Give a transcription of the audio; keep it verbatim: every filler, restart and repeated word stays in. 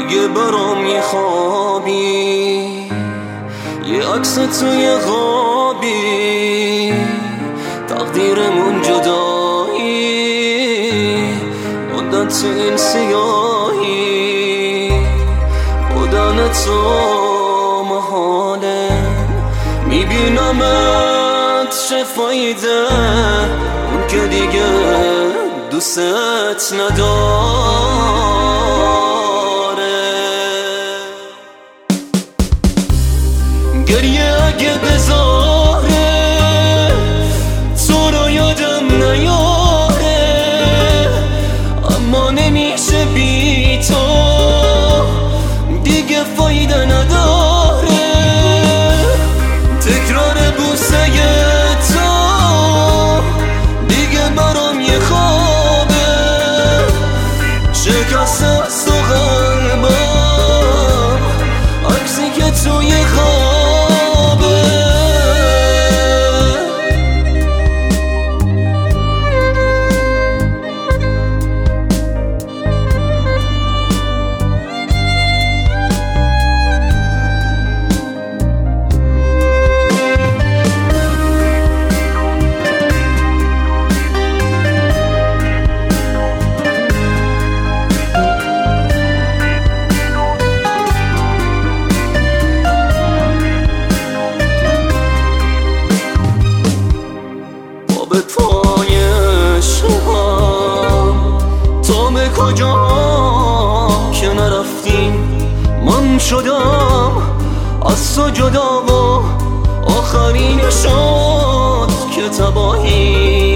دیگه برام یه خوابی، یه عکس توی خوابی، تقدیرمون جدایی، موندن تو این سیاهی، بودن تو محاله، میبینمت چه فایده، اون که دیگه دوست نداره. گریه اگه بذاره تو رو یادم نیاره، اما نمیشه بی تو، دیگه فایده نداره. تکرار بوسه تو دیگه برام یه خوابه، شکست است و قلبم عکسی که توی خوابه. به پای شبم تا به کجا که نرفتیم، من شدم از تو جدا و آخرین شد که تباهی.